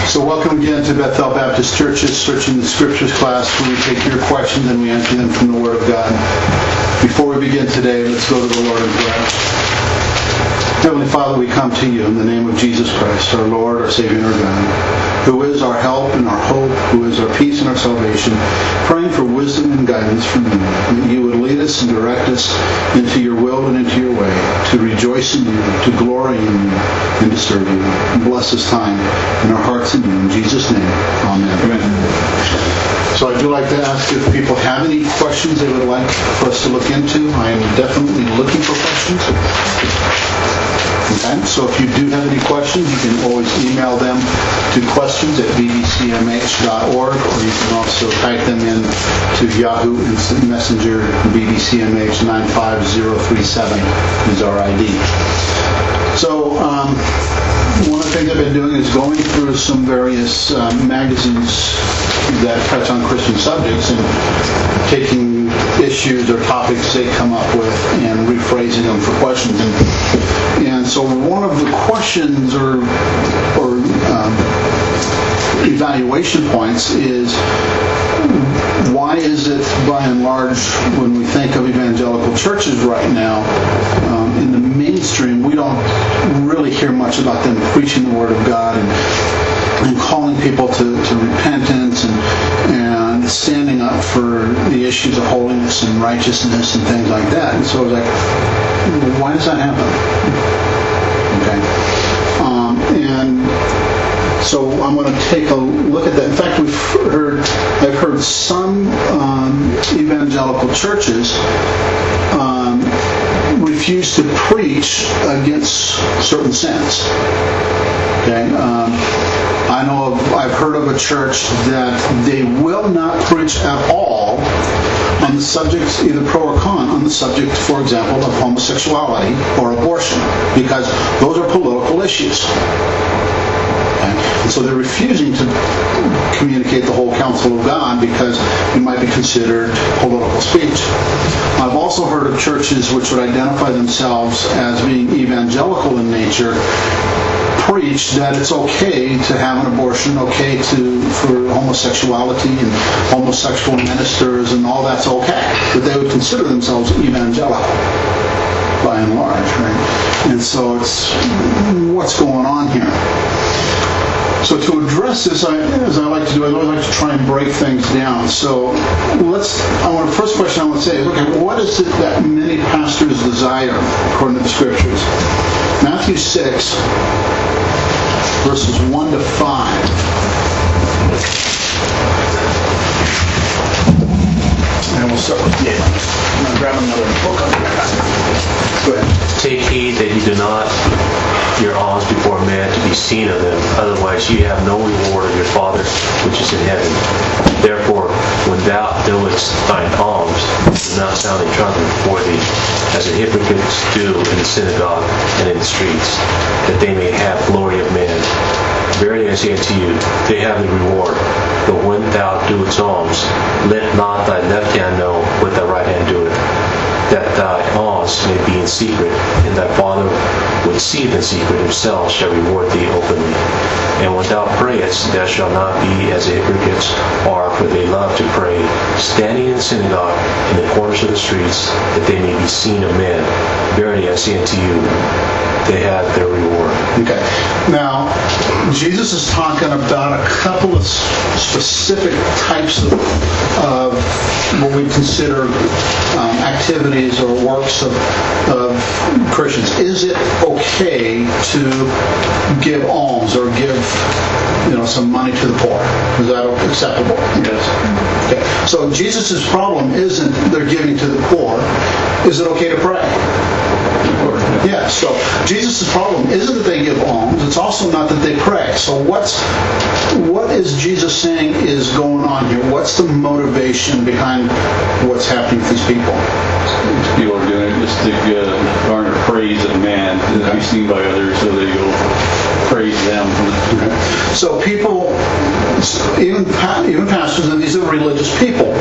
So welcome again to Bethel Baptist Church's Searching the Scriptures class, where we take your questions and we answer them from the Word of God. Before we begin today, let's go to the Lord in prayer. Heavenly Father, we come to you in the name of Jesus Christ, our Lord, our Savior, and our God, who is our help and our hope, who is our peace and our salvation, praying for wisdom and guidance from you, that you would lead us and direct us into your will and into your way, to rejoice in you, to glory in you, and to serve you. And bless this time in our hearts in you. In Jesus' name, amen. Amen. So I do like to ask if people have any questions they would like for us to look into. I am definitely looking for questions. Okay, so if you do have any questions, you can always email them to questions@bbcmh.org, or you can also type them in to Yahoo Instant Messenger. bbcmh 95037 is our ID. So one of the things I've been doing is going through some various magazines that touch on Christian subjects and taking issues or topics they come up with and rephrasing them for questions. And so one of the questions or evaluation points is, why is it, by and large, when we think of evangelical churches right now, in the mainstream, we don't really hear much about them preaching the Word of God and calling people to repentance and standing up for the issues of holiness and righteousness and things like that. And so I was like, why does that happen? Okay. And so I'm going to take a look at that. In fact, I've heard some evangelical churches refuse to preach against certain sins. Okay. I've heard of a church that they will not preach at all on the subject, either pro or con, on the subject, for example, of homosexuality or abortion, because those are political issues. Okay? And so they're refusing to communicate the whole counsel of God because it might be considered political speech. I've also heard of churches which would identify themselves as being evangelical in nature preach that it's okay to have an abortion, okay for homosexuality and homosexual ministers and all that's okay, but they would consider themselves evangelical by and large, right? And so it's what's going on here. So to address this, as I like to do, I always like to try and break things down. So the first question I want to say is, okay, what is it that many pastors desire according to the Scriptures? Matthew 6, verses 1 to 5. And we'll start with I'm going to grab another book on here. Go ahead. Take heed that you do not your alms before men to be seen of them, otherwise ye have no reward of your Father which is in heaven. Therefore, when thou doest thine alms, do not sound a trumpet before thee, as the hypocrites do in the synagogue and in the streets, that they may have glory of men. Verily I say unto you, they have the reward. But when thou doest alms, let not thy left hand know what thy right hand doeth, that thy alms may be in secret, and thy Father which seeth in secret himself shall reward thee openly. And when thou prayest, thou shalt not be as the hypocrites are, for they love to pray, standing in the synagogue in the corners of the streets, that they may be seen of men. Verily I say unto you, they have their reward. Okay. Now, Jesus is talking about a couple of specific types of what we consider activities or works of Christians. Is it okay to give alms or give some money to the poor? Is that acceptable? Yes. Okay. So Jesus' problem isn't they're giving to the poor. Is it okay to pray? Yes. So Jesus' problem isn't that they give alms. It's also not that they pray. So what is Jesus saying is going on here? What's the motivation behind what's happening with these people? People are doing it just to garner praise of man, to be seen by others, so they go praise them. Okay. So people, even pastors, and these are religious people,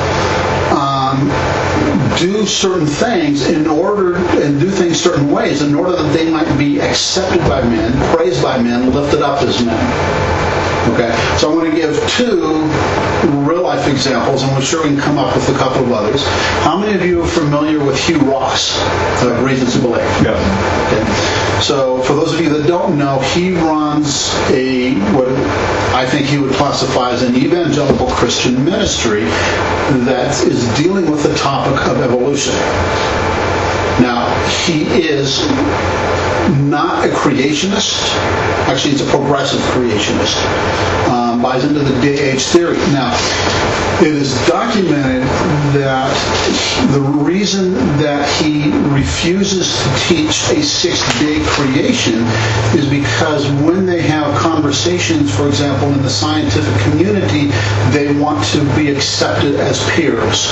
do certain things and do things certain ways in order that they might be accepted by men, praised by men, lifted up as men. Okay, so I'm going to give two real-life examples, and we're sure we can come up with a couple of others. How many of you are familiar with Hugh Ross, of Reasons to Believe? Yeah. Okay. So for those of you that don't know, he runs what I think he would classify as an evangelical Christian ministry that is dealing with the topic of evolution. Now, he is not a creationist. Actually, he's a progressive creationist. Buys into the day-age theory. Now, it is documented that the reason that he refuses to teach a sixth-day creation is because when they have conversations, for example, in the scientific community, they want to be accepted as peers.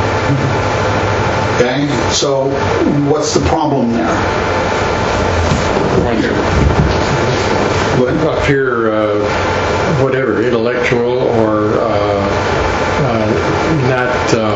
Okay? So, what's the problem there? Up here, whatever, intellectual or not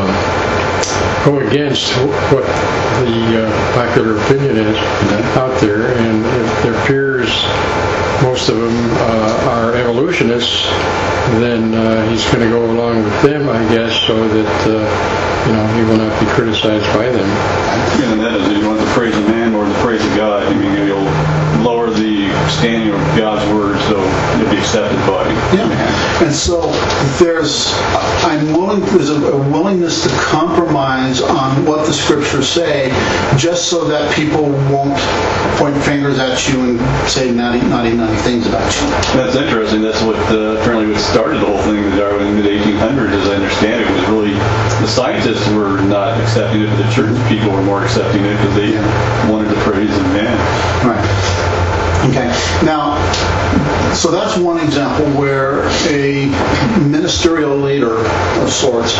go against what the popular opinion is out there, and if their peers, most of them are evolutionists, then he's going to go along with them, I guess, so that he will not be criticized by them. Yeah, and that is, you want to praise a man more than the praise of God. I mean, you'll lower the standing of God's word so you'll be accepted by him. Yeah. And so there's a willingness to compromise on what the scriptures say, just so that people won't point fingers at you and say naughty things about you. That's interesting. That's what apparently what started the whole thing with Darwin in the mid-1800s, as I understand it, was really the scientists were not accepting it, but the church people were more accepting it because they wanted to praise the man. Right. Okay. Now, so that's one example where a ministerial leader of sorts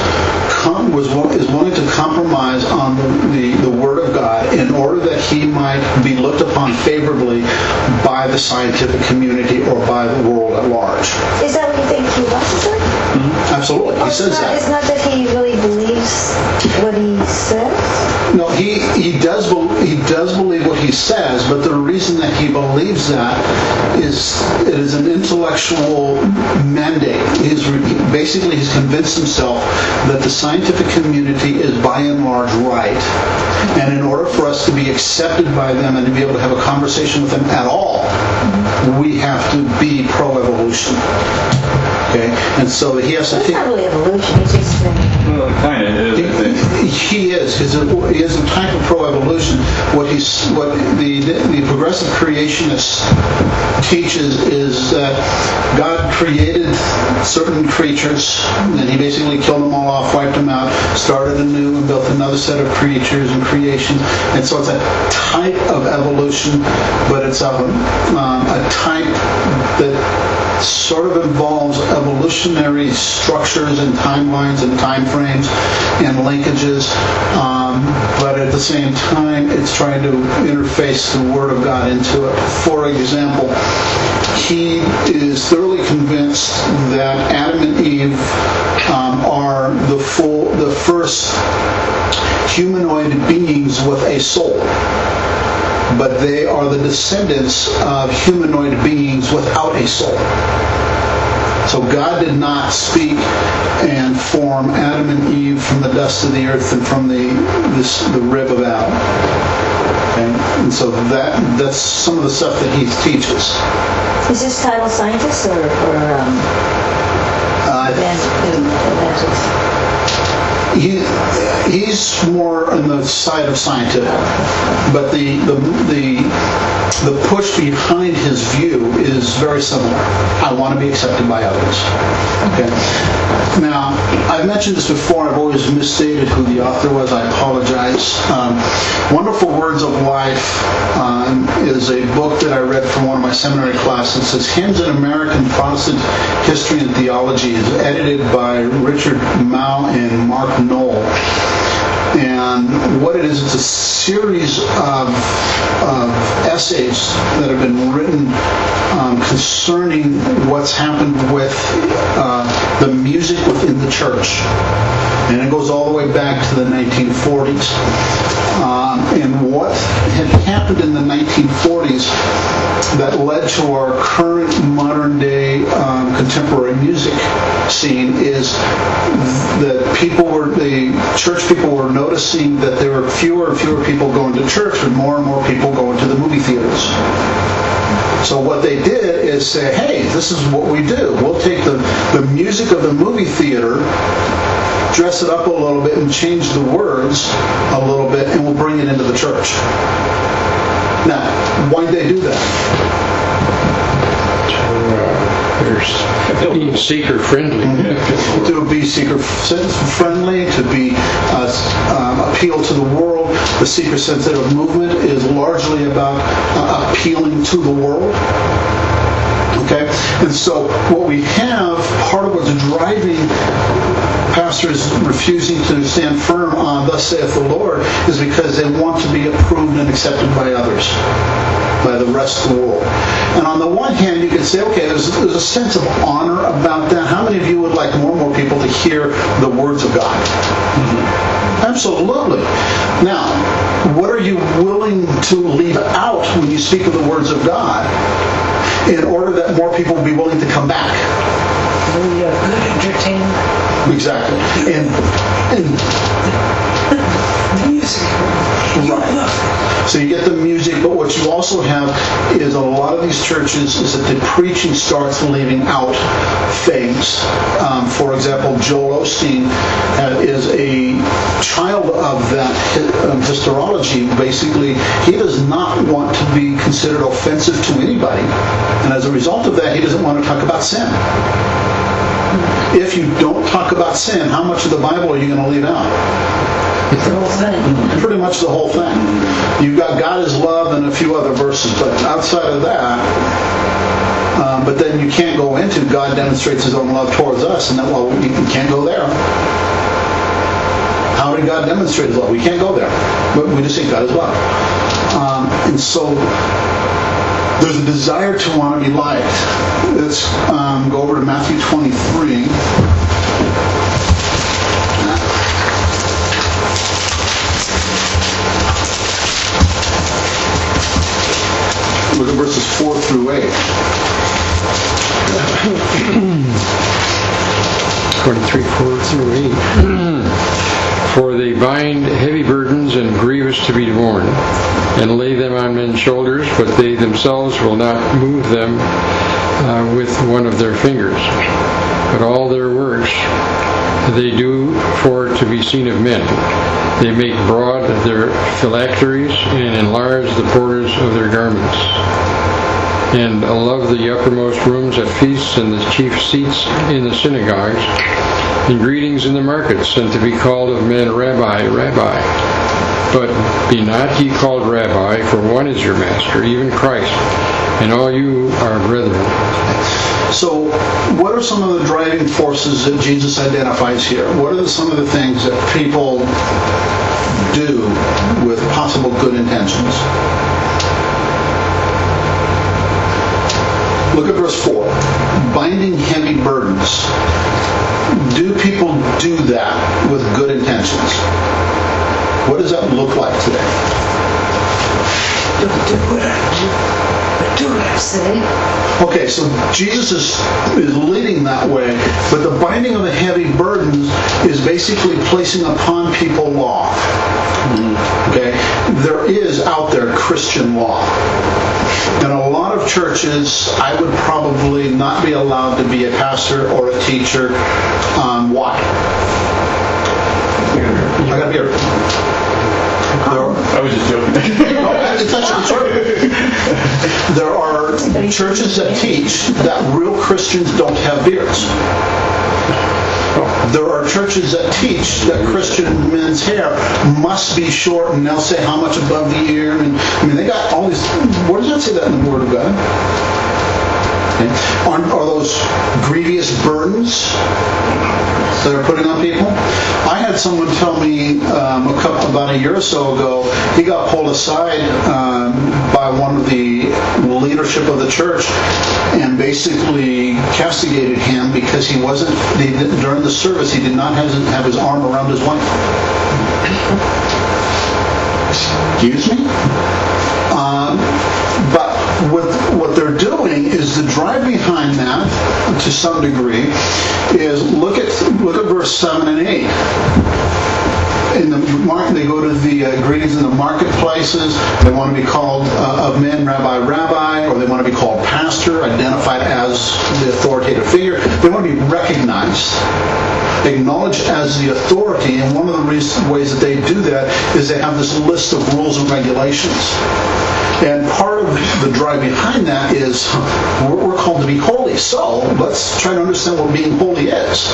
is willing to compromise on the Word of God in order that he might be looked upon favorably by the scientific community or by the world at large. Is that what you think he wants to say? Absolutely. He says that. It's not that he really believes what he says? No, he does believe what he says, but the reason that he believes that is it is an intellectual mandate. He's convinced himself that the scientific community is by and large right, and in order for us to be accepted by them and to be able to have a conversation with them at all, we have to be pro-evolution. Okay, and so he has to take. It's not really evolution. He's just. Well, it kind of is. I think. He is. He is a type of pro-evolution. What the progressive creationist teaches is that God created certain creatures, and he basically killed them all off, wiped them out, started anew, and built another set of creatures and creation. And so it's a type of evolution, but it's a type that sort of involves evolutionary structures and timelines and time frames and linkages, but at the same time it's trying to interface the Word of God into it. For example, he is thoroughly convinced that Adam and Eve are the first humanoid beings with a soul, but they are the descendants of humanoid beings without a soul. So God did not speak and form Adam and Eve from the dust of the earth and from the rib of Adam. Okay? And so that's some of the stuff that he teaches. Is this title scientist or evangelist? He's more on the side of scientific, but the push behind his view is very similar. I want to be accepted by others. Okay. Now, I've mentioned this before. I've always misstated who the author was. I apologize. Wonderful Words of Life is a book that I read from one of my seminary classes. It says Hymns in American Protestant History and Theology. It's edited by Richard Mao and Mark Knoll. And what it is, it's a series of essays that have been written concerning what's happened with the music within the church. And it goes all the way back to the 1940s. And what had happened in the 1940s that led to our current modern day contemporary music scene is that the church people were noticing that there were fewer and fewer people going to church and more people going to the movie theaters. So what they did is say, hey, this is what we do. We'll take the music of the movie theater, dress it up a little bit and change the words a little bit, and we'll bring it into the church. Now, why did they do that? There's being seeker-friendly. To be seeker-friendly, to be appeal to the world. The seeker-sensitive movement is largely about appealing to the world. Okay? And so what we have, part of what's driving pastors refusing to stand firm on thus saith the Lord is because they want to be approved and accepted by others, by the rest of the world. And on the one hand, you could say, okay, there's a sense of honor about that. How many of you would like more and more people to hear the words of God? Mm-hmm. Absolutely. Now, what are you willing to leave out when you speak of the words of God in order that more people will be willing to come back? Good entertainment. Exactly. And Music. right. So you get the music, but what you also have is a lot of these churches is that the preaching starts leaving out things. For example, Joel Osteen is a child of that historiology. Basically, he does not want to be considered offensive to anybody. And as a result of that, he doesn't want to talk about sin. If you don't talk about sin, how much of the Bible are you going to leave out? The whole thing. Pretty much the whole thing. You've got God is love and a few other verses, but outside of that, but then you can't go into God demonstrates His own love towards us, and then, well, you can't go there. How did God demonstrate His love? We can't go there. But we just think God is love. And so there's a desire to want to be liked. Let's go over to Matthew 23. Look at verses 4 through 8. 23, 4 through 8. For they bind heavy burdens and grievous to be borne, and lay them on men's shoulders, but they themselves will not move them with one of their fingers. But all their works they do for to be seen of men. They make broad their phylacteries and enlarge the borders of their garments, and love the uppermost rooms at feasts and the chief seats in the synagogues, and greetings in the markets, and to be called of men, Rabbi, Rabbi. But be not ye called Rabbi, for one is your master, even Christ, and all you are brethren. So, what are some of the driving forces that Jesus identifies here? What are some of the things that people do with possible good intentions? Look at verse 4. Binding heavy burdens. Do people do that with good intentions? What does that look like today? Don't do what I do, but do what I say. Okay, so Jesus is leading that way, but the binding of the heavy burdens is basically placing upon people law. Okay? There is out there Christian law. In a lot of churches, I would probably not be allowed to be a pastor or a teacher. Why? I got beer. I was just joking. No, it's actually true. There are churches that teach that real Christians don't have beards. There are churches that teach that Christian men's hair must be short, and they'll say how much above the ear. And I mean, they got all these. Where does that say that in the Word of God? Okay. Are those grievous burdens that are putting on people? I had someone tell me about a year or so ago, he got pulled aside by one of the leadership of the church and basically castigated him because he wasn't, during the service, he did not have his arm around his wife. Excuse me? But what they're doing is the drive behind that, to some degree is look at verse 7 and 8. In the they go to the greetings in the marketplaces. They want to be called of men rabbi, or they want to be called pastor, identified as the authoritative figure. They want to be recognized, acknowledged as the authority. And one of the ways that they do that is they have this list of rules and regulations. And part of the drive behind that is we're called to be holy. So let's try to understand what being holy is.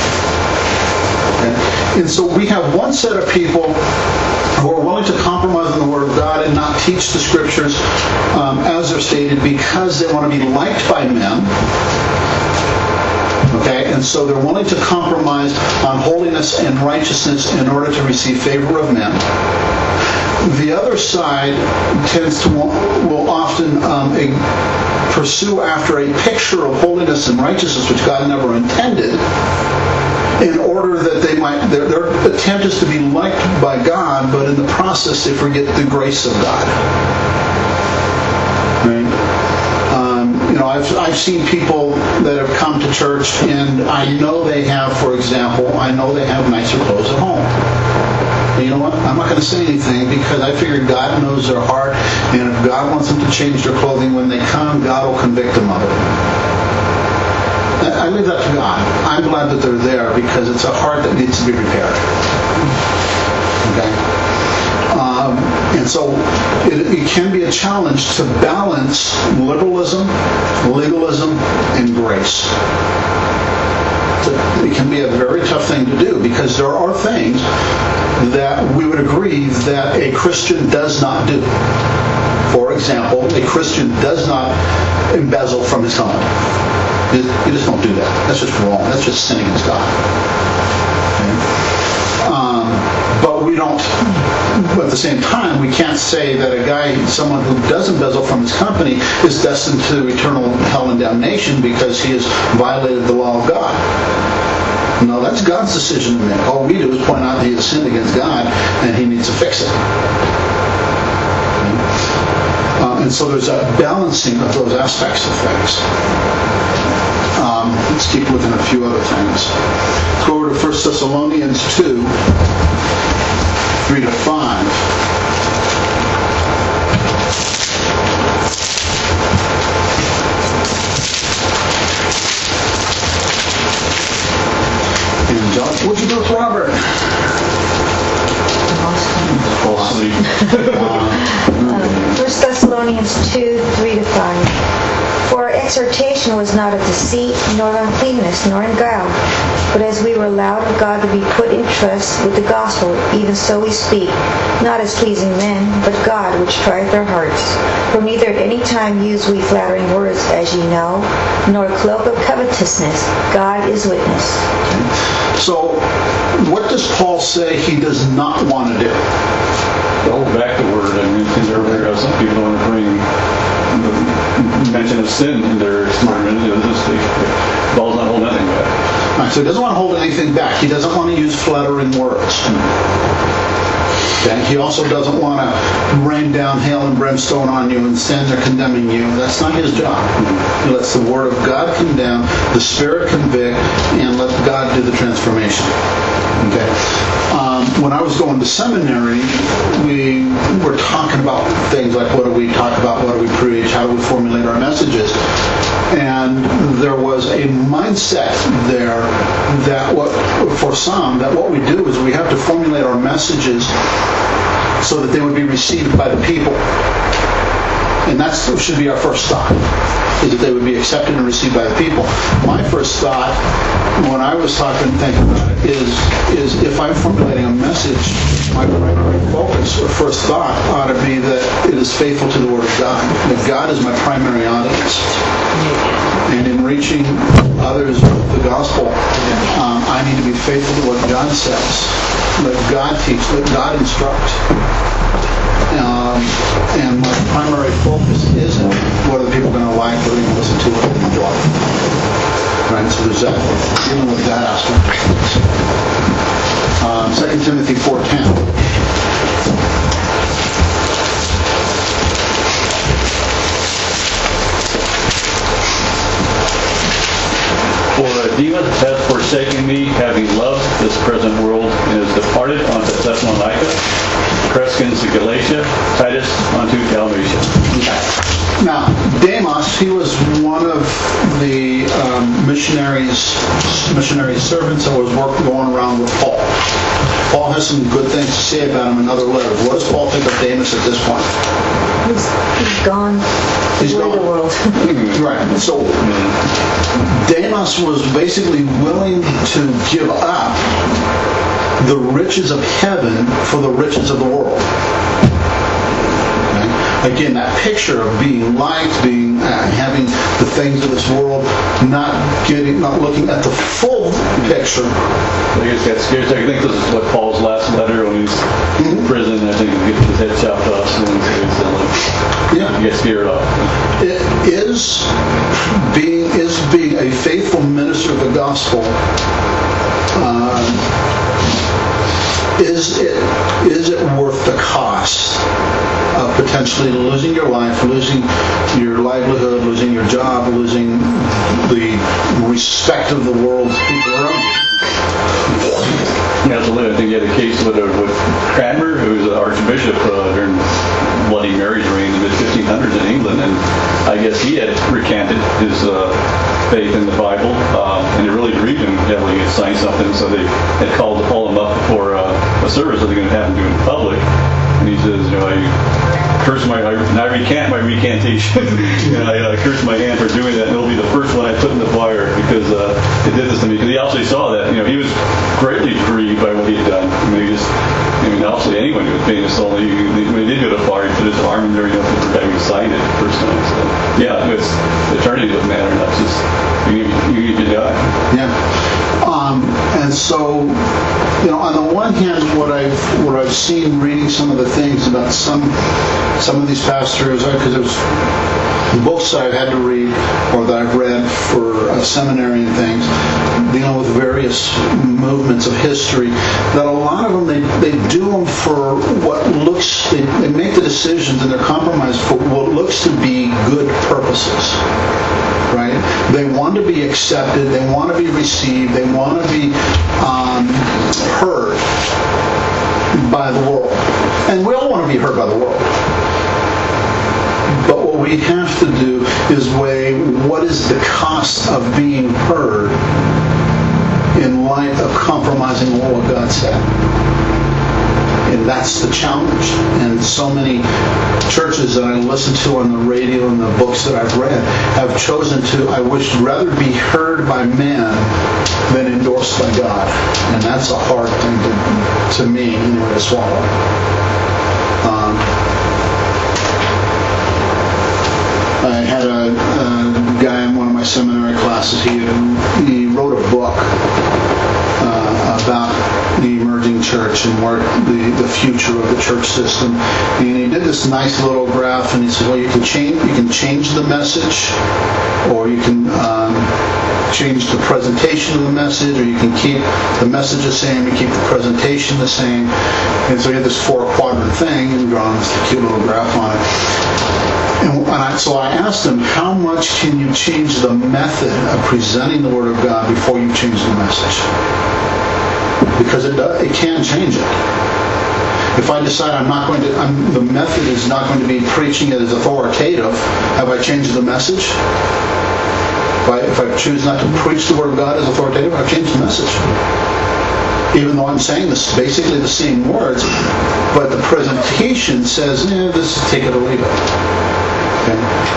And so we have one set of people who are willing to compromise on the Word of God and not teach the Scriptures as they're stated because they want to be liked by men. Okay, and so they're willing to compromise on holiness and righteousness in order to receive favor of men. The other side will often pursue after a picture of holiness and righteousness which God never intended, in order that they might, their attempt is to be liked by God, but in the process they forget the grace of God. Right? I've seen people that have come to church, and I know they have, for example, nicer clothes at home. And you know what? I'm not going to say anything because I figure God knows their heart, and if God wants them to change their clothing when they come, God will convict them of it. I leave that to God. I'm glad that they're there because it's a heart that needs to be repaired. Okay? And so it can be a challenge to balance liberalism, legalism, and grace. It can be a very tough thing to do because there are things that we would agree that a Christian does not do. For example, a Christian does not embezzle from his company. You just don't do that. That's just wrong. That's just sin against God. Okay? But we don't. But at the same time, we can't say that someone who does embezzle from his company, is destined to eternal hell and damnation because he has violated the law of God. No, that's God's decision to make. All we do is point out that he has sinned against God and he needs to fix it. And so there's a balancing of those aspects of things. Let's keep looking at a few other things. Let's go over to 1 Thessalonians 2, 3 to 5. And John, what'd you do with Robert? Fall asleep. 1 Thessalonians 2, 3 to 5. For our exhortation was not of deceit, nor of uncleanness, nor in guile, but as we were allowed of God to be put in trust with the gospel, even so we speak, not as pleasing men, but God which trieth our hearts. For neither at any time use we flattering words, as ye know, nor cloak of covetousness. God is witness. So, what does Paul say he does not want to do? Hold back the word. I mentioned earlier how some people want to bring the mention of sin in their sermon. Paul's not holding anything back. All right, so he doesn't want to hold anything back. He doesn't want to use flattering words. Okay? He also doesn't want to rain down hail and brimstone on you and stand there condemning you. That's not his job. He lets the Word of God condemn, the Spirit convict, and let God do the transformation. Okay? When I was going to seminary, we were talking about things like what do we talk about, what do we preach, how do we formulate our messages. And there was a mindset there that what we do is we have to formulate our messages so that they would be received by the people. And that should be our first thought, is that they would be accepted and received by the people. My first thought, when I was thinking about it, is if I'm formulating a message, my primary focus or first thought ought to be that it is faithful to the Word of God. That God is my primary audience. And in reaching others with the gospel, I need to be faithful to what God says. Let God teach, let God instruct. And my primary focus isn't what are the people going to like, what are they going to listen to, what are they going to enjoy. Right, so there's that, dealing with that aspect. 2 Timothy 4:10. But Demas has forsaken me, having loved this present world, and is departed unto Thessalonica, Crescens to Galatia, Titus unto Dalmatia. Now, Demas, he was one of the missionary servants that was going around with Paul. Paul has some good things to say about him in other letters. What does Paul think of Demas at this point? He's gone. He's away gone. the world. Right. So Demas was basically willing to give up the riches of heaven for the riches of the world. Again, that picture of being liked, having the things of this world, not looking at the full picture. I guess that's scary. I think this is what Paul's last letter when he's in prison. I think he gets his head chopped off soon. He gets scared off. It is being a faithful minister of the gospel. Is it worth the cost of potentially losing your life, losing your livelihood, losing your job, losing the respect of the world's people around you? Absolutely. I think you had a case with Cranmer, who was an archbishop during Bloody Mary's reign in the mid-1500s in England, and I guess he had recanted his faith in the Bible, and it really grieved him heavily. He had signed something, so they had called to pull him up before a service that they're going to have him do in public. And he says, I recant my recantation. And I curse my hand for doing that, and it'll be the first one I put in the fire because it did this to me. Because he actually saw that. He was greatly grieved by what he had done. Obviously anyone who was paying his soul, when he did go to the fire, he put his arm in there, for having signed it the first time. So, yeah, it's eternity doesn't matter. Not just you need to die. Yeah. And so, on the one hand, what I've seen reading some of the things about some of these pastors, because it was books that I've had to read or that I've read for seminary and things, dealing with various movements of history, that a lot of them, they do them for what looks, they make the decisions and they're compromised for what looks to be good purposes. Right? They want to be accepted. They want to be received. They want to be heard by the world. And we all want to be heard by the world. But what we have to do is weigh what is the cost of being heard in light of compromising what God said. And that's the challenge. And so many churches that I listen to on the radio and the books that I've read have chosen to, I wish, rather be heard by man than endorsed by God. And that's a hard thing to me, anyway, to swallow. I had a guy in one of my seminary classes. He wrote a book about the emerging church and where the future of the church system. And he did this nice little graph, and he said, well, you can change the message, or you can change the presentation of the message, or you can keep the message the same and keep the presentation the same. And so he had this 4-quadrant thing and drawn this cute little graph on it. So I asked him, how much can you change the method of presenting the Word of God before you change the message? Because it can change it. If I decide the method is not going to be preaching it as authoritative, have I changed the message? If I choose not to preach the Word of God as authoritative, I've changed the message. Even though I'm saying this basically the same words, but the presentation says, this is take it or leave it. Okay.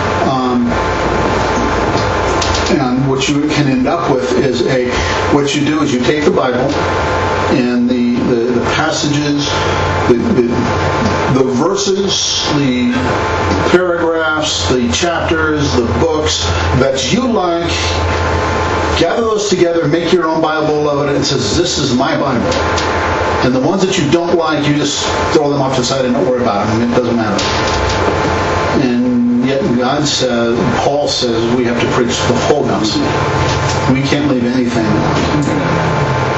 And what you can end up with is what you do is you take the Bible and the passages, the verses, the paragraphs, the chapters, the books that you like, gather those together, make your own Bible of it, and says, this is my Bible. And the ones that you don't like, you just throw them off to the side and don't worry about them. It doesn't matter. And yet God says, Paul says, we have to preach the whole gospel. We can't leave anything out.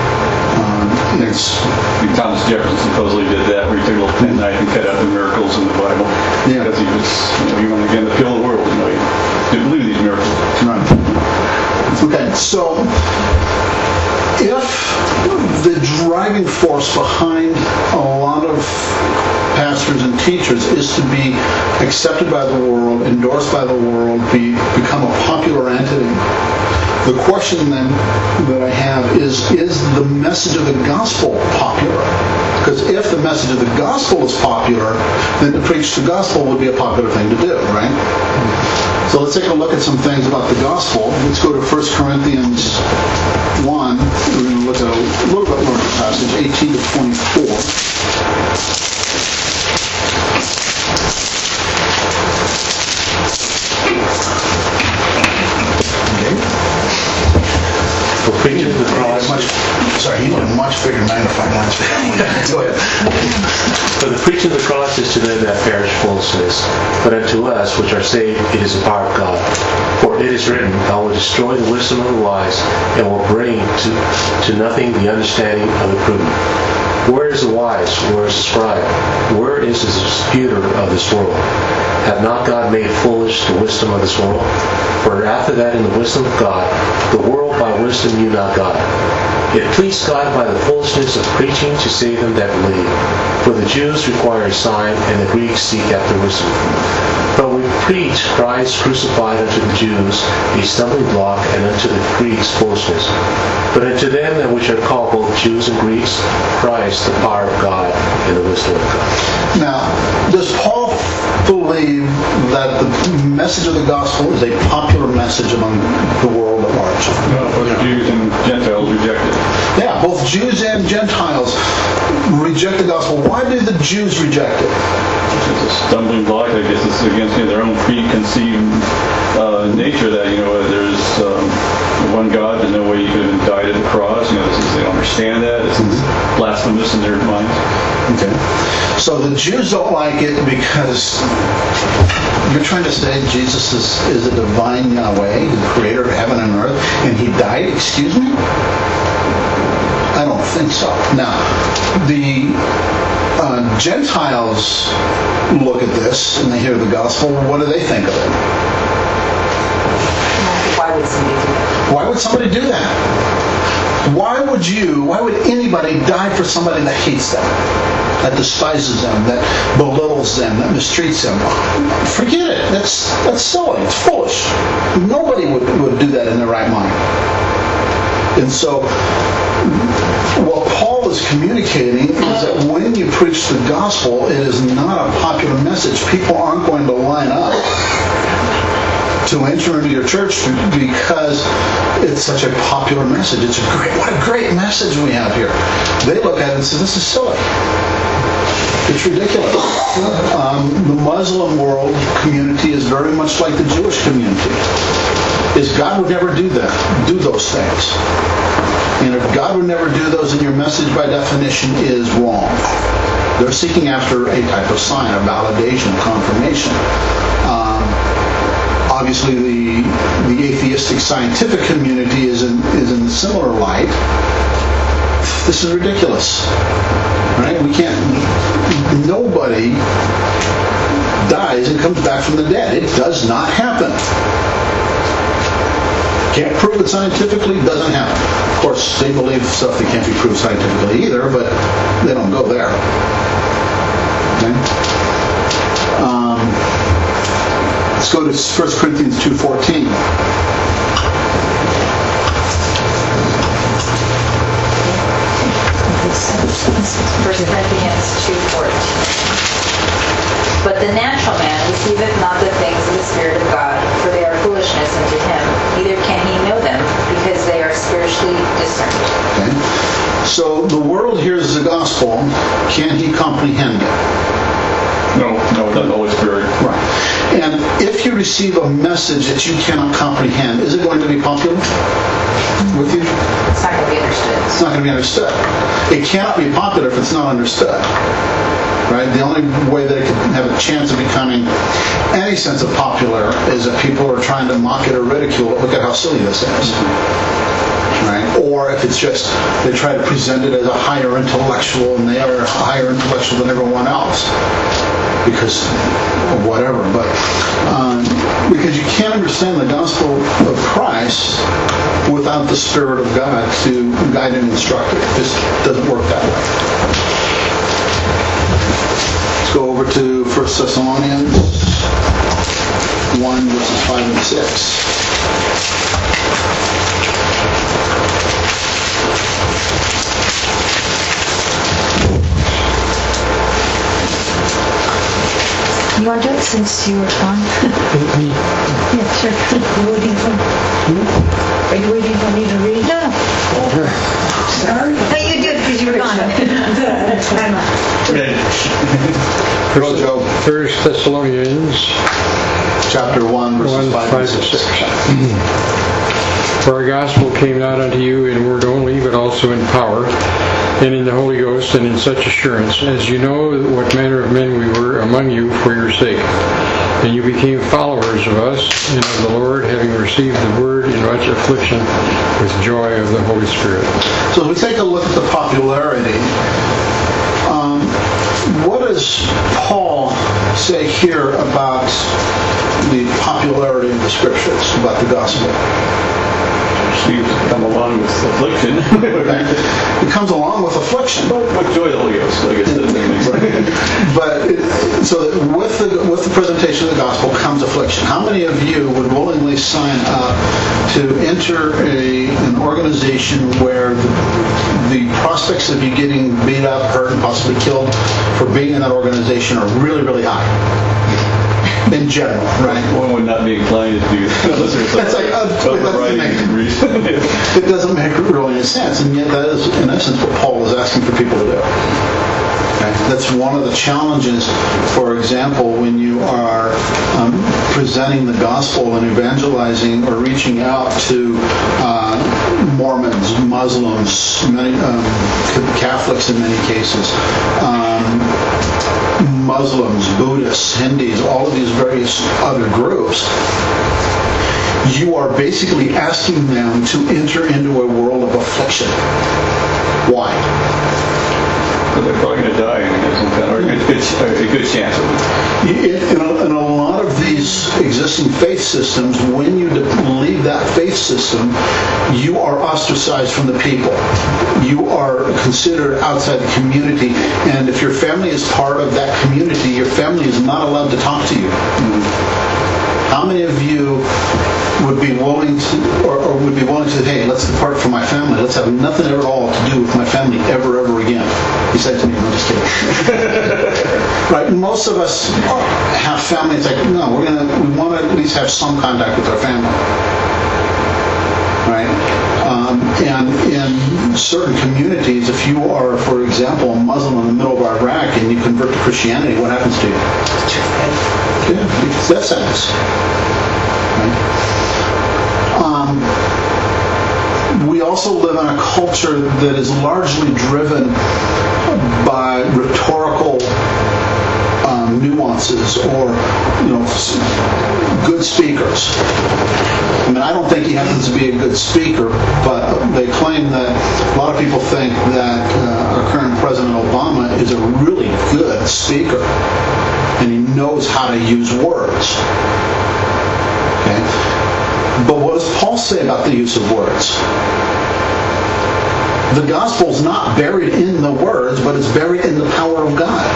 Thomas Jefferson supposedly did that, where he took a little penknife and cut out the miracles in the Bible. Yeah. Because he wanted, again, to fill the world. He didn't believe these miracles. Right. Okay, so if the driving force behind a lot of pastors and teachers is to be accepted by the world, endorsed by the world, become a popular entity, the question then that I have is the message of the gospel popular? Because if the message of the gospel is popular, then to preach the gospel would be a popular thing to do, right? So let's take a look at some things about the gospel. Let's go to 1 Corinthians 1. We're going to look at a little bit longer passage, 18 to 24. For preaching the cross. You need a much bigger magnifying lens. Go ahead. For the preaching of the cross is to them that perish foolishness, but unto us which are saved it is the power of God. For it is written, I will destroy the wisdom of the wise, and will bring to nothing the understanding of the prudent. Where is the wise? Where is the scribe? Where is the disputer of this world? Have not God made foolish the wisdom of this world? For after that in the wisdom of God, the world by wisdom knew not God. It pleased God by the foolishness of preaching to save them that believe. For the Jews require a sign, and the Greeks seek after wisdom. But we preach Christ crucified unto the Jews a stumbling block, and unto the Greeks foolishness. But unto them that which are called both Jews and Greeks, Christ the power of God and the wisdom of God. Now, does Paul believe that the message of the gospel is a popular message among the world at large? No, both Jews and Gentiles reject it. Yeah, both Jews and Gentiles reject the gospel. Why do the Jews reject it? It's a stumbling block. I guess it's against their own preconceived nature that, there's one God. There's no way you could have died at the cross. They don't understand that. It's blasphemous in their minds. Okay. So the Jews don't like it because you're trying to say Jesus is a divine Yahweh, the creator of heaven and earth, and he died? Excuse me? I don't think so. Now, the Gentiles look at this and they hear the gospel. What do they think of it? Why would somebody do that? Why would somebody do that? Why would anybody die for somebody that hates them, that despises them, that belittles them, that mistreats them? Forget it. That's silly. It's foolish. Nobody would do that in their right mind. And so what Paul is communicating is that when you preach the gospel, it is not a popular message. People aren't going to line up to enter into your church because it's such a popular message. What a great message we have here. They look at it and say, this is silly. It's ridiculous. The Muslim world community is very much like the Jewish community. God would never do those things. And if God would never do those, then your message by definition is wrong. They're seeking after a type of sign, a validation, a confirmation. Obviously, the atheistic scientific community is in a similar light. This is ridiculous, right? Nobody dies and comes back from the dead. It does not happen. Can't prove it scientifically, doesn't happen. Of course, they believe stuff that can't be proved scientifically either, but they don't go there. Okay? Let's go to 1 Corinthians 2:14. 1 Corinthians 2:14. But the natural man receiveth not the things of the Spirit of God, for they are foolishness unto him, neither can he know them, because they are spiritually discerned. Okay. So the world hears the gospel. Can he comprehend it? No, not the Holy Spirit. Right. And if you receive a message that you cannot comprehend, is it going to be popular with you? It's not going to be understood. It's not going to be understood. It cannot be popular if it's not understood. Right? The only way that it can have a chance of becoming any sense of popular is if people are trying to mock it or ridicule it. Look at how silly this is. Right? Or if it's just they try to present it as a higher intellectual and they are a higher intellectual than everyone else. because of whatever. But because you can't understand the gospel of Christ without the Spirit of God to guide and instruct it. It just doesn't work that way. Let's go over to 1 Thessalonians 1, verses 5 and 6. You want to do it since you were gone? Yeah, sure. You waiting for me? Are you waiting for me to read? No. Sorry. No, you do it because you were gone. Go, Joe. 1 Thessalonians Chapter 1, verses 5 and 6. For our gospel came not unto you in word only, but also in power, and in the Holy Ghost, and in such assurance, as you know what manner of men we were among you for your sake. And you became followers of us and of the Lord, having received the word in much affliction with joy of the Holy Spirit. So if we take a look at the popularity, what does Paul say here about the popularity of the Scriptures, about the gospel? Seems to come along with affliction. It comes along with affliction. With joy of the Holy Ghost, I guess that makes sense. But so that with the presentation of the gospel comes affliction. How many of you would willingly sign up to enter an organization where the prospects of you getting beat up, hurt, and possibly killed for being in that organization are really, really high? In general, right? One would not be inclined to do that unless there's it doesn't make really any sense, and yet that is, in essence, what Paul is asking for people to do. Okay? That's one of the challenges, for example, when you are presenting the gospel and evangelizing or reaching out to Mormons, Muslims, many, Catholics in many cases, Muslims, Buddhists, Hindus, all of these various other groups. You are basically asking them to enter into a world of affliction. Why? Because they're probably going to die, and or a good chance of it. In a lot of these existing faith systems, when you leave that faith system, you are ostracized from the people. You are considered outside the community, and if your family is part of that community, your family is not allowed to talk to you. How many of you would be willing to, or would be willing to, hey, let's depart from my family. Let's have nothing at all to do with my family ever again. He said to me, I'm just kidding. Right? Most of us have family. It's like, no, we want to at least have some contact with our family. Right? And in certain communities, if you are, for example, a Muslim in the middle of Iraq and you convert to Christianity, what happens to you? Death sentence. We also live in a culture that is largely driven by rhetorical nuances or, good speakers. I mean, I don't think he happens to be a good speaker, but they claim that a lot of people think that our current President Obama is a really good speaker, and he knows how to use words. Okay? But what does Paul say about the use of words? The gospel's not buried in the words, but it's buried in the power of God.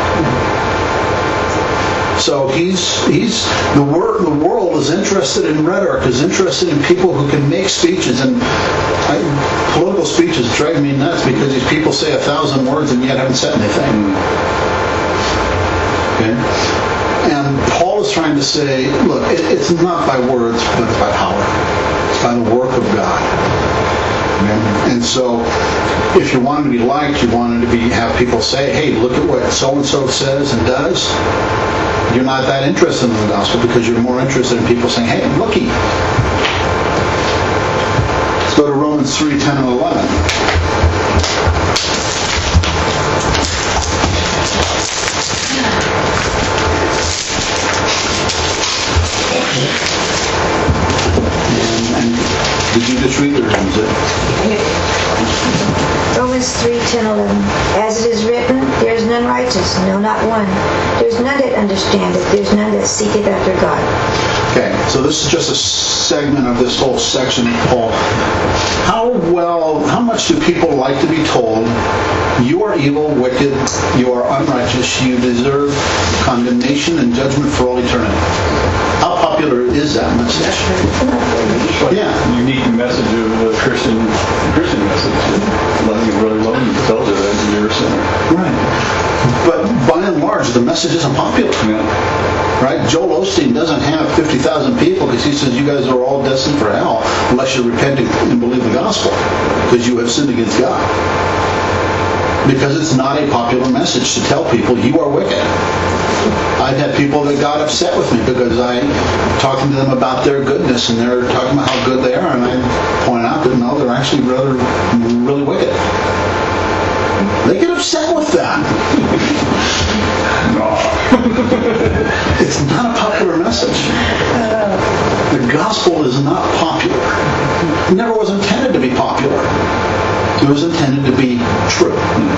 So the world is interested in rhetoric, is interested in people who can make speeches, and political speeches drive me nuts because these people say 1,000 words and yet haven't said anything. Okay? And Paul is trying to say, look, it's not by words, but it's by power. It's by the work of God. Okay? And so, if you wanted to be liked, you wanted to have people say, hey, look at what so-and-so says and does, you're not that interested in the gospel because you're more interested in people saying, hey, looky. Let's go to Romans 3:10 and 11. And did you just read it or was it? Romans Romans 3:10, 11. As it is written, there is none righteous, no, not one. There is none that understandeth, there is none that seeketh after God. Okay, so this is just a segment of this whole section, Paul. How much do people like to be told, you are evil, wicked, you are unrighteous, you deserve condemnation and judgment for all eternity? How popular is that message? Yeah. Unique message of a Christian message. Letting you really love you tells you that you're a sinner. Right. But by and large, the message isn't popular. Yeah. Right? Joel Osteen doesn't have 50,000 people because he says you guys are all destined for hell unless you repent and believe the gospel because you have sinned against God. Because it's not a popular message to tell people you are wicked. I've had people that got upset with me because I talking to them about their goodness and they're talking about how good they are, and I point out that no, they're actually really wicked. They get upset with that. It's not a popular message. The gospel is not popular. It never was intended to be popular. It was intended to be true.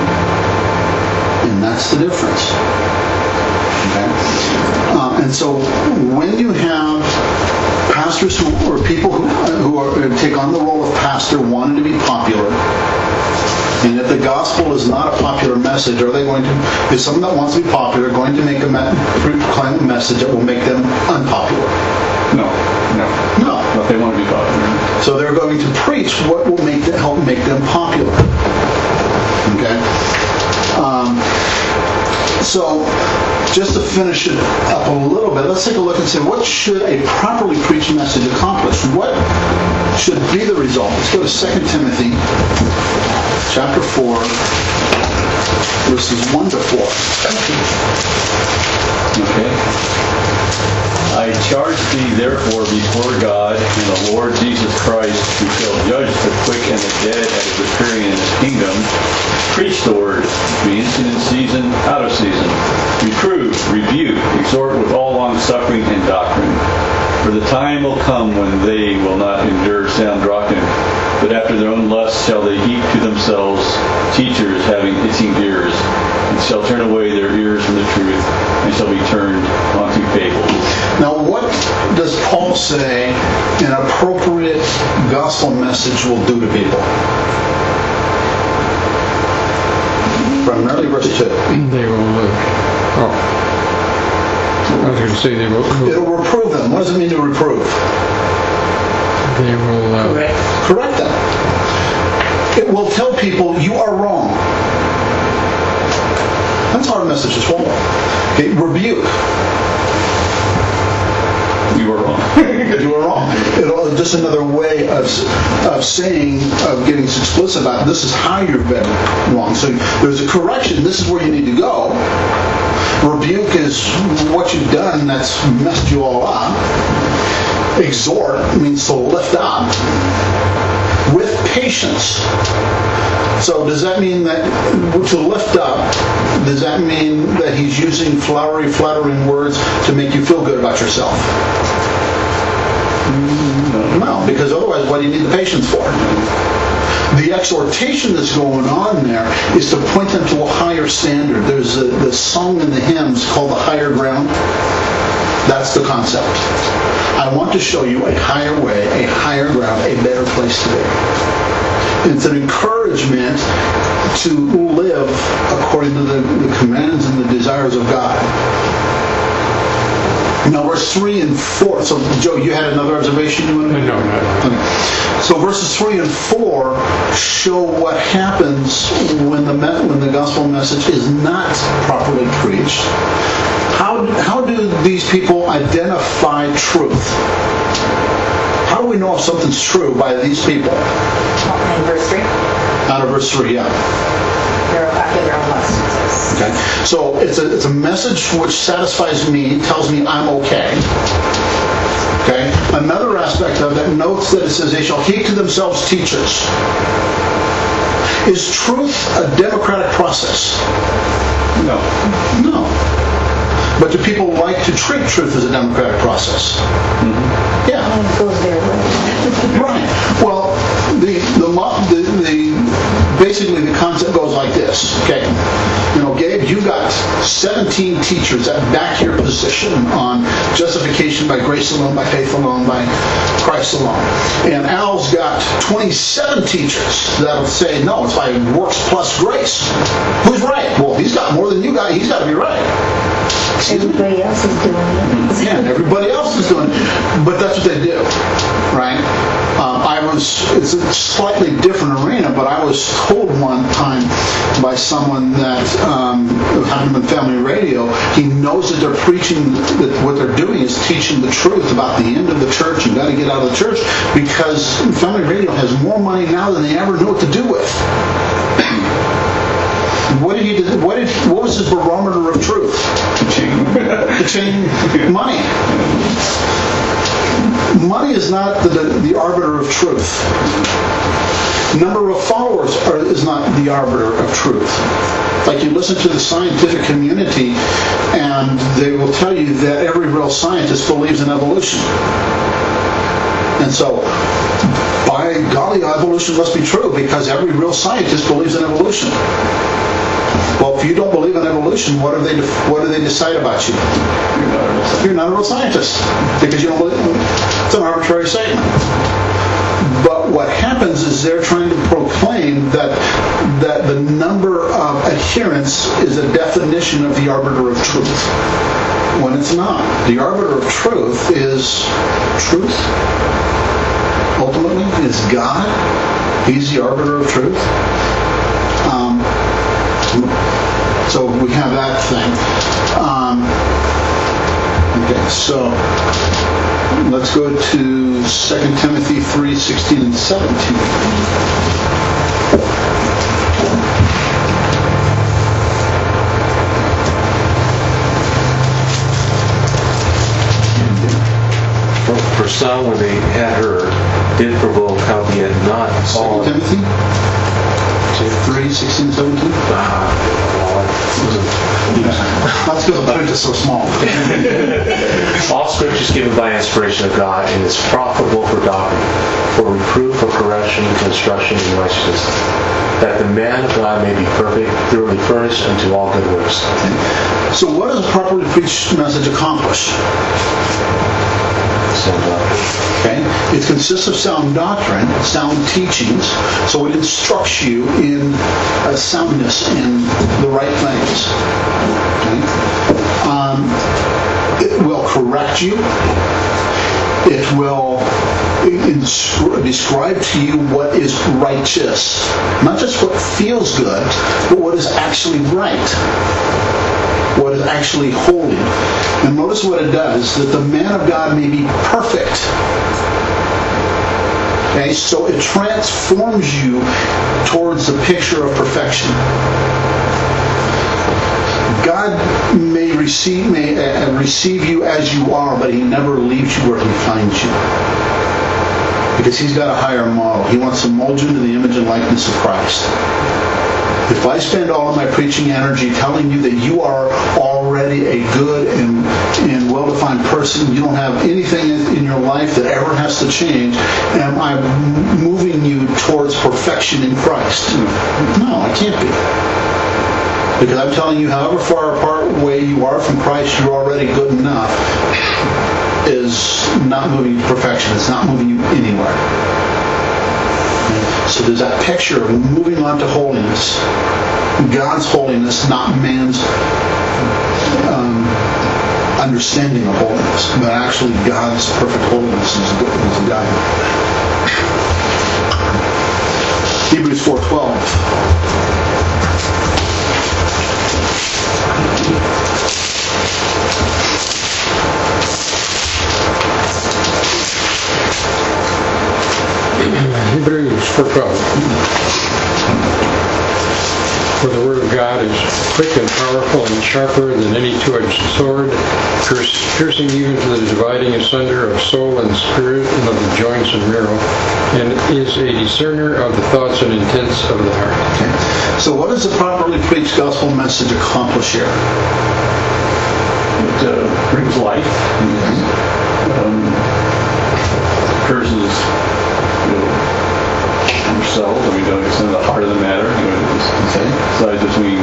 And that's the difference. Okay? And so when you have pastors or people who take on the role of pastor wanting to be popular, and if the gospel is not a popular message, are they going to, is someone that wants to be popular going to proclaim a message that will make them unpopular? No. But they want to be popular. So they're going to preach what will help make them popular. Okay? So just to finish it up a little bit, let's take a look and say, what should a properly preached message accomplish? What should be the result? Let's go to 2 Timothy chapter 4, verses 1 to 4. Okay. I charge thee therefore before God and the Lord Jesus Christ, who shall judge the quick and the dead at his appearing in his kingdom, preach the word, be instant in season, out of season, reprove, rebuke, exhort with all longsuffering and doctrine. For the time will come when they will not endure sound doctrine, but after their own lusts shall they heap to themselves teachers having itching ears, and shall turn away their ears from the truth, and shall be turned unto fables. Now, what does Paul say an appropriate gospel message will do to people? Primarily verse 2. They will, I was going to say they will. It'll reprove them. What does it mean to reprove? They will correct them. It will tell people you are wrong. That's how our message is for. Okay, rebuke. You are wrong. You are wrong. It's just another way of saying, of getting explicit about this is how you've been wrong. So there's a correction. This is where you need to go. Rebuke is what you've done that's messed you all up. Exhort means to lift up with patience. So does that mean that to lift up, does that mean that he's using flowery, flattering words to make you feel good about yourself? No, because otherwise what do you need the patience for? The exhortation that's going on there is to point them to a higher standard. There's the song in the hymns called The Higher Ground. That's the concept. I want to show you a higher way, a higher ground, a better place to be. It's an encouragement to live according to the commands and the desires of God. Now, verse 3 and 4. So, Joe, you had another observation you wanted to make? No. Okay. So, verses 3 and 4 show what happens when the gospel message is not properly preached. How do these people identify truth? How do we know if something's true by these people? In verse 3? Out of verse 3, yeah. They're after their own lusts. Okay. So it's a message which satisfies me, tells me I'm okay. Okay. Another aspect of it notes that it says they shall heap to themselves teachers. Is truth a democratic process? No. No. But do people like to treat truth as a democratic process? Mm-hmm. Yeah. It goes their way. Right. Well, basically the concept like this, okay? Gabe, you got 17 teachers that back your position on justification by grace alone, by faith alone, by Christ alone. And Al's got 27 teachers that'll say, no, it's by works plus grace. Who's right? Well, he's got more than you got. He's got to be right. Everybody else is doing it. Yeah, everybody else is doing it. But that's what they do, right? It's a slightly different arena, but I was told one time by someone that having been family radio, he knows that they're preaching, that what they're doing is teaching the truth about the end of the church and got to get out of the church, because family radio has more money now than they ever knew what to do with. What was his barometer of truth? Ka-ching. Money. Money is not the arbiter of truth. Number of followers is not the arbiter of truth. Like, you listen to the scientific community and they will tell you that every real scientist believes in evolution. And so, by golly, evolution must be true because every real scientist believes in evolution. Well, if you don't believe in evolution, what do they decide about you? You're not a real scientist because you don't believe. It's an arbitrary statement. But what happens is they're trying to proclaim that the number of adherents is a definition of the arbiter of truth, when it's not. The arbiter of truth is truth. Ultimately, is God. He's the arbiter of truth. So we have that thing. Okay, so let's go to 2 Timothy 3:16 and 17. For some, when they had her, did provoke, howbeit not all. 2 Timothy 3:16 and 17? That's because the print is so small. All Scripture is given by inspiration of God and is profitable for doctrine, for reproof, for correction, for instruction in righteousness, that the man of God may be perfect, thoroughly furnished unto all good works. So what does a properly preached message accomplish? Sound doctrine. Okay? It consists of sound doctrine, sound teachings, so it instructs you in soundness in the right things. Okay? It will correct you. It will describe to you what is righteous. Not just what feels good, but what is actually right. What is actually holy. And notice what it does, that the man of God may be perfect. Okay, so it transforms you towards the picture of perfection. God may receive you as you are, but He never leaves you where He finds you. Because He's got a higher model. He wants to mold you into the image and likeness of Christ. If I spend all of my preaching energy telling you that you are already a good and well-defined person, you don't have anything in your life that ever has to change, am I moving you towards perfection in Christ? No, I can't be. Because I'm telling you, however far apart away you are from Christ, you're already good enough, is not moving you to perfection. It's not moving you anywhere. So there's that picture of moving on to holiness. God's holiness, not man's understanding of holiness, but actually God's perfect holiness is the guide. Hebrews 4:12. Hebrews 4:12. For the word of God is quick and powerful and sharper than any two-edged sword, piercing even to the dividing asunder of soul and spirit and of the joints and marrow, and is a discerner of the thoughts and intents of the heart. Okay. So what does the properly preached gospel message accomplish here? It brings life. Curses yourself. I mean, it's in the heart of the matter. Okay. decides between,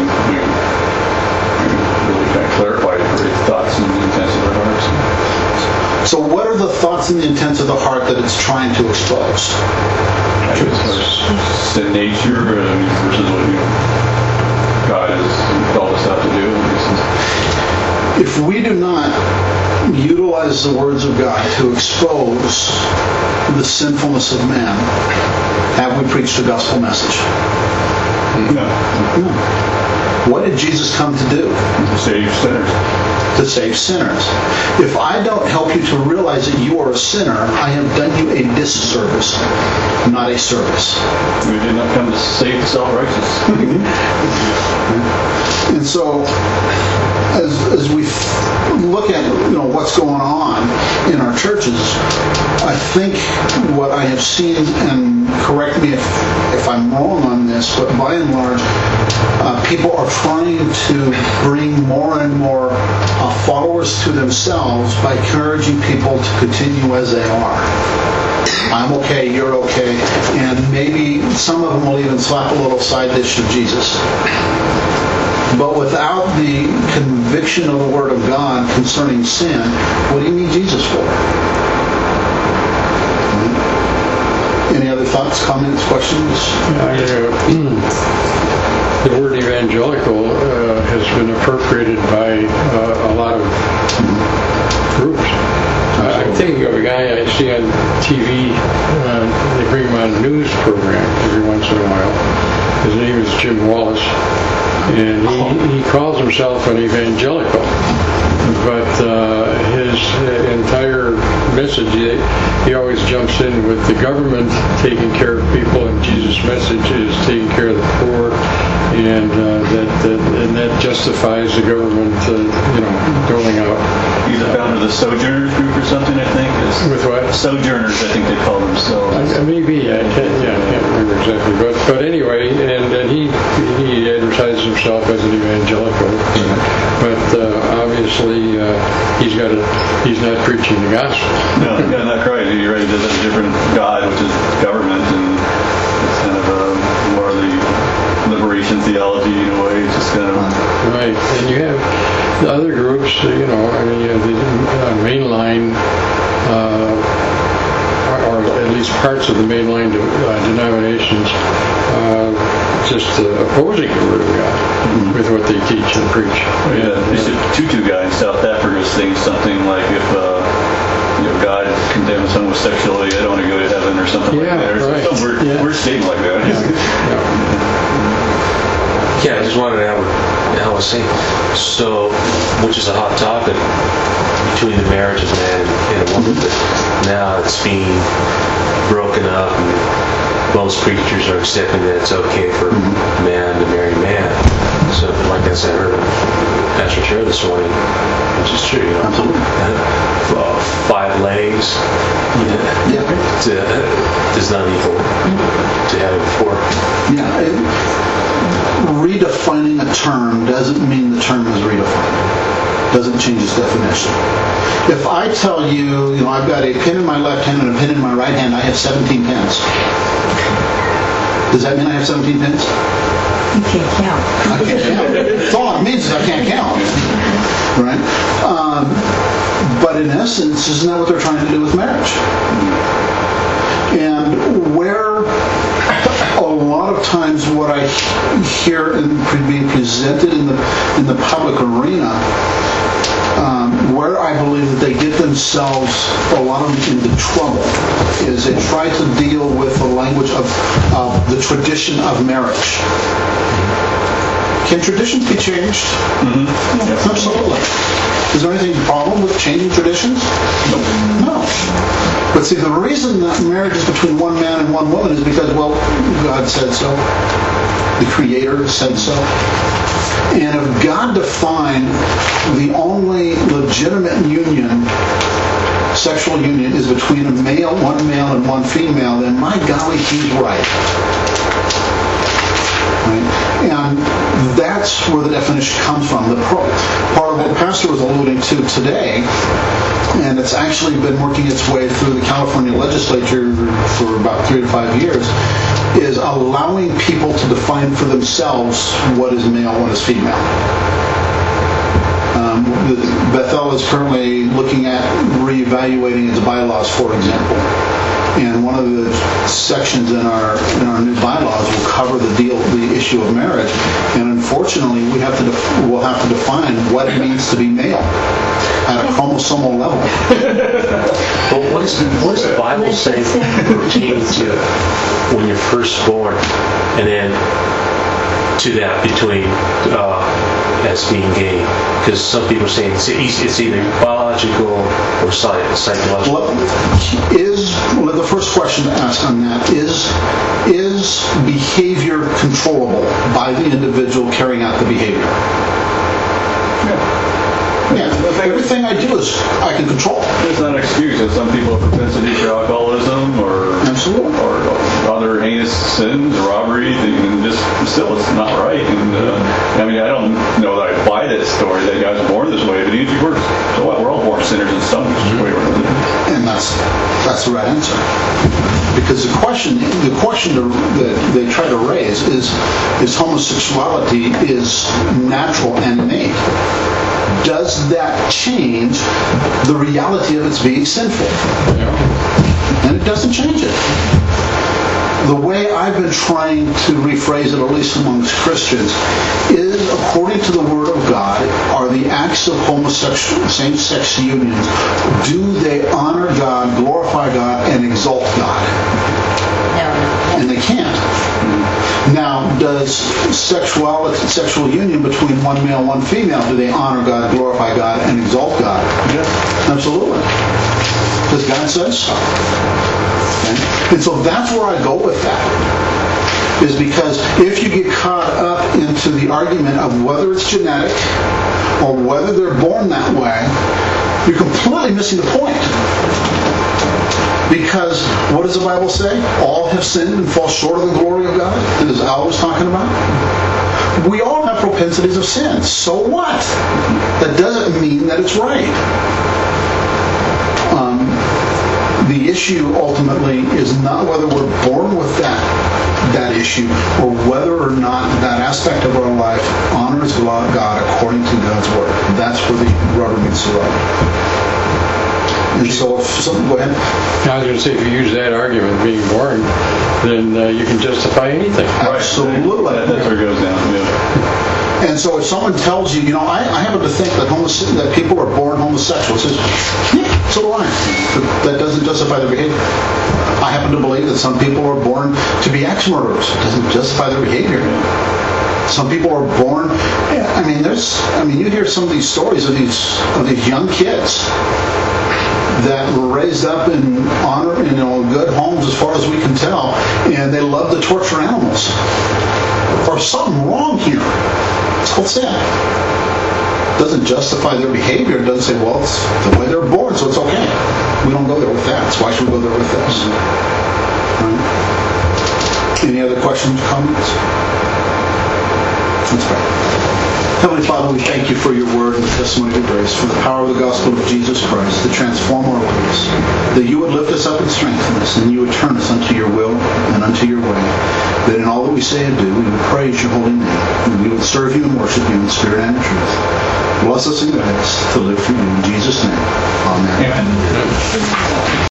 really kind of clarify the thoughts and the intents of our hearts. So what are the thoughts and the intents of the heart that it's trying to expose? I guess our sin nature versus what God has called us out to do. If we do not utilize the words of God to expose the sinfulness of man, have we preached the gospel message? No. What did Jesus come to do? To save sinners. To save sinners. If I don't help you to realize that you are a sinner, I have done you a disservice, not a service. We did not come to save the self-righteous. And so, as we look at what's going on in our churches, I think what I have seen, and correct me if I'm wrong on this, but by and large, people are trying to bring more and more followers to themselves by encouraging people to continue as they are. I'm okay, you're okay, and maybe some of them will even slap a little side dish of Jesus. But without the conviction of the Word of God concerning sin, what do you need Jesus for? Any other thoughts, comments, questions? The word evangelical has been appropriated by a lot of groups. I'm thinking of a guy I see on TV. They bring him on a news program every once in a while. His name is Jim Wallace. And he calls himself an evangelical, but his entire message, he always jumps in with the government taking care of people, and Jesus' message is taking care of the poor, and that justifies the government, doling out. He's the founder of the Sojourners group or something, I think. With what? Sojourners, I think they call themselves. Maybe I can't remember exactly, but anyway, and he advertises himself as an evangelical, but obviously he's not preaching the gospel. No, yeah, not quite. You're right. He does have a different God, which is government, and it's kind of more of the liberation theology in a way. It's just kind of right. And you have the other groups, the mainline, or at least parts of the mainline denominations, just opposing the Word of God with what they teach and preach. There's a Tutu guy in South Africa saying something like, if God condemns homosexuality, I don't want to go to heaven, or something like that. Or right. some weird statement like that. Yeah, I just wanted to add what Al was saying. So, which is a hot topic between the marriage of man and a woman, but now it's being broken up, and most preachers are accepting that it's okay for man to marry man. So, like I said, I heard Pastor share this morning, which is true. Absolutely. 5 legs does not equal to having 4. Yeah. Redefining a term doesn't mean the term is redefined. Doesn't change its definition. If I tell you, I've got a pen in my left hand and a pen in my right hand, I have 17 pens. Does that mean I have 17 pens? You can't count. I can't count. That's all it means is I can't count. Right? But in essence, isn't that what they're trying to do with marriage? And where a lot of times what I hear being presented in the public arena, where I believe that they get themselves, a lot of them, into trouble, is they try to deal with the language of the tradition of marriage. Can traditions be changed? Yeah, absolutely. Is there anything problem with changing traditions? No. But see, the reason that marriage is between one man and one woman is because, well, God said so. The Creator said so. And if God defined the only legitimate union, sexual union, is between one male and one female, then my golly, He's right. And that's where the definition comes from. The part of what the pastor was alluding to today, and it's actually been working its way through the California legislature for about 3 to 5 years, is allowing people to define for themselves what is male, what is female. Bethel is currently looking at reevaluating its bylaws, for example. And one of the sections in our new bylaws will cover the issue of marriage. And unfortunately, we'll have to define what it means to be male at a chromosomal level. Well, what does the Bible say pertaining to when you're first born, and then to that between as being gay? Because some people are saying it's either biological or psychological. The first question to ask on that is behavior controllable by the individual carrying out the behavior? Yeah. Everything I do is I can control. It's not an excuse. Some people have propensity for alcoholism or other heinous sins, robbery, and just still it's not right. And I mean, I don't know that I buy that story that guys are born this way, but even if you were, so what? We're all born sinners in some way. And that's the right answer. Because the question that they try to raise is homosexuality is natural and innate. Does that change the reality of its being sinful? And it doesn't change it. The way I've been trying to rephrase it, at least amongst Christians, is according to the Word of God, are the acts of homosexual, same-sex unions, do they honor God, glorify God, and exalt God? No. And they can't. Now, does sexual union between one male and one female, do they honor God, glorify God, and exalt God? Yes. Absolutely. Because God says so. Okay? And so that's where I go with that. Is because if you get caught up into the argument of whether it's genetic or whether they're born that way, you're completely missing the point. Because what does the Bible say? All have sinned and fall short of the glory of God. That is Al was talking about. We all have propensities of sin. So what? That doesn't mean that it's right. The issue ultimately is not whether we're born with that issue or whether or not that aspect of our life honors God according to God's Word. That's where the rubber meets the road. And so go ahead. I was going to say, if you use that argument, being born, then you can justify anything. Absolutely. That's where it goes down. Yeah. And so if someone tells you, I happen to think that people are born homosexual, says, yeah, so do I. That doesn't justify their behavior. I happen to believe that some people are born to be axe murderers. It doesn't justify their behavior. Some people are born. You hear some of these stories of these young kids that were raised up in honor, good homes as far as we can tell, and they love to torture animals. There's something wrong here. It's called sin. It doesn't justify their behavior. It doesn't say, well, it's the way they're born, so it's okay. We don't go there with that. So why should we go there with this? Right? Any other questions, comments? Let's pray. Heavenly Father, we thank you for your word and the testimony of grace, for the power of the gospel of Jesus Christ to transform our lives, that you would lift us up and strengthen us, and you would turn us unto your will and unto your way, that in all that we say and do, we would praise your holy name, and we would serve you and worship you in spirit and in truth. Bless us and guide us to live for you in Jesus' name. Amen.